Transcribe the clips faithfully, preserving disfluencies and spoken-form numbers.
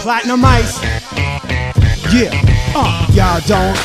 Platinum Ice. Yeah, uh, y'all don't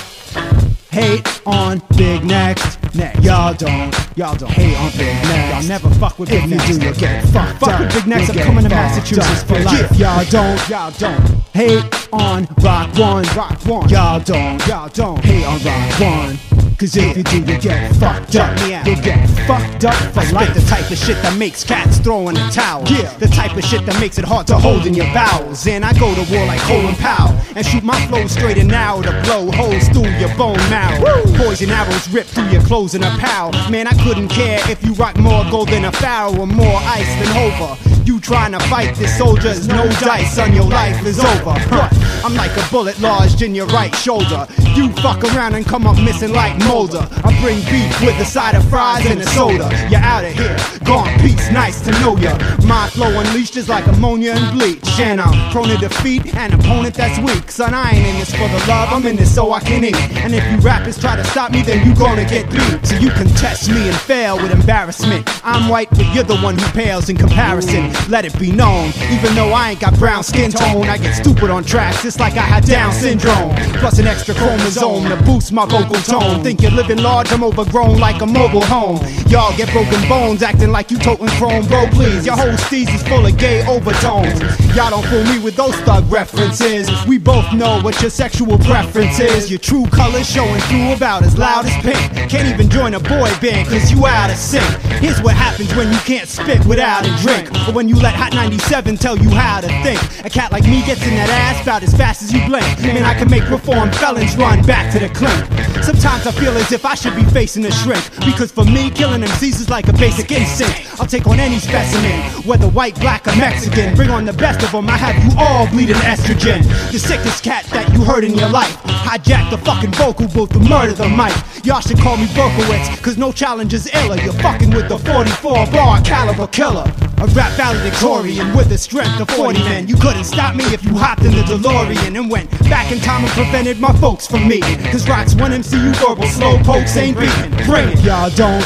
hate on Big Next. Next. Y'all don't, y'all don't hate on Big Next. Y'all never fuck with Big Next. If you do, you'll get fucked fuck up. Fuck with Big Next, I'm coming to Massachusetts for life. Yeah. Y'all don't, y'all don't hate on Rock One. Rock One. Y'all don't, y'all don't hate on Rock One. Cause if you do, you'll get fucked up. You'll get fucked up for life. I spit the type of shit that makes cats throw in the towel. Yeah. The type of shit that makes it hard to hold in your bowels. And I go to war like Colin Powell and shoot my flow straight and now to blow holes through your bone marrow. Woo. Poison arrows rip through your clothes in a pal. Man, I couldn't care if you rock more gold than a pharaoh or more ice than Hova. You trying to fight this soldier's no dice, son, your life is over. But I'm like a bullet lodged in your right shoulder. You fuck around and come up missing like Mulder. I bring beef with a side of fries and a soda. You're out of here, gone peace, nice to know ya. My flow unleashed is like ammonia and bleach, and I'm prone to defeat an opponent that's weak. Son, I ain't in this for the love, I'm in this so I can eat. And if you rappers try to stop me, then you gonna get beat. So you can test me and fail with embarrassment. I'm white, but you're the one who pales in comparison. Let it be known, even though I ain't got brown skin tone, I get stupid on tracks, it's like I had Down syndrome. Plus an extra chromosome to boost my vocal tone. Think you're living large, I'm overgrown like a mobile home. Y'all get broken bones, acting like you toting chrome. Bro, please, your whole steez is full of gay overtones. Y'all don't fool me with those thug references. We both know what your sexual preference is. Your true colors showing through about as loud as pink. Can't even join a boy band cause you out of sync. Here's what happens when you can't spit without a drink, or when you let Hot ninety-seven tell you how to think. A cat like me gets in that ass about as fast as you blink. Man, I can make reformed felons run back to the clink. Sometimes I feel as if I should be facing a shrink, because for me, killing M Cs is like a basic instinct. I'll take on any specimen, whether white, black, or Mexican. Bring on the best of them, I have you all bleeding estrogen. The sickest cat that you heard in your life. Hijack the fucking vocal booth to murder the mic. Y'all should call me Berkowitz, cause no challenge is iller. You're fucking with the forty-four bar caliber killer. A rap valedictorian with the strength of forty men. You couldn't stop me if you hopped in the DeLorean and went back in time and prevented my folks from me. Cause Rock's one M C U verbal slow pokes ain't beating. Bring it. Y'all don't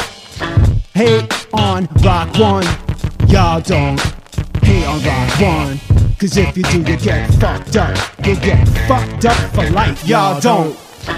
hate on Rock One. Y'all don't hate on Rock One. Cause if you do, you get fucked up. You'll get fucked up for life. Y'all don't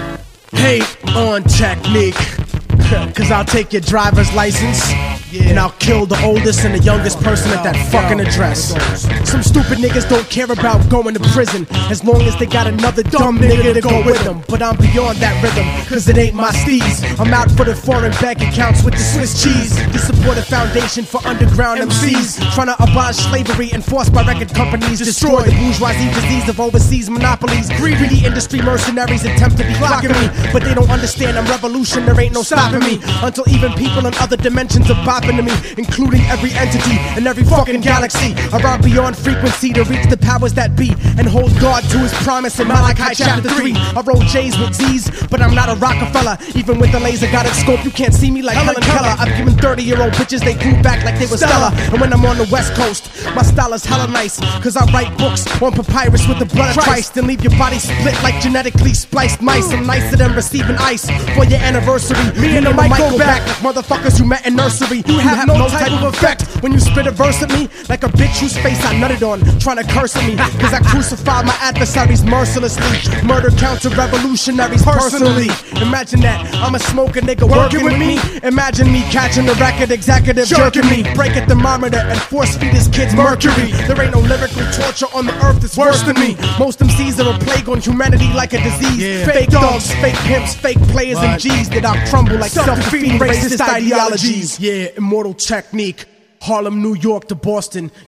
hate on Technique. Cause I'll take your driver's license, yeah, and I'll kill the oldest and the youngest person at that fucking address. Some stupid niggas don't care about going to prison, as long as they got another dumb nigga to go with them. But I'm beyond that rhythm, cause it ain't my steez. I'm out for the foreign bank accounts with the Swiss cheese, to support a foundation for underground M Cs, trying to abolish slavery enforced by record companies, destroy the bourgeoisie disease of overseas monopolies. Greedy industry mercenaries attempt to be clocking me, but they don't understand I'm revolution, there ain't no stopping me. Until even people in other dimensions are bopping to me, including every entity in every fucking galaxy. Around beyond frequency to reach the powers that be and hold God to his promise in Malachi chapter three. I roll J's with Z's, but I'm not a Rockefeller. Even with the laser guided scope, you can't see me like Helen Keller. I've given thirty year old bitches they grew back like they were Stella. And when I'm on the west coast, my style is hella nice, cause I write books on papyrus with the blood of Christ and leave your body split like genetically spliced mice. I'm nicer than receiving ice for your anniversary. Me and the mic go back like motherfuckers you met in nursery. You have, have no type of effect when you spit a verse at me, like a bitch whose face I nutted on, trying to curse at me. Cause I crucify my adversaries mercilessly, murder counter-revolutionaries personally. Imagine that, I'm a smoker nigga working with me. Imagine me catching the record executive jerking me, break a thermometer and force feed his kids mercury. There ain't no lyrical torture on the earth that's worse than me. Most M Cs are a plague on humanity like a disease. Yeah. Fake dogs, fake pimps, fake players what? And G's that I'll crumble like self-defeating racist ideologies. Yeah, immortal Technique. Harlem, New York to Boston.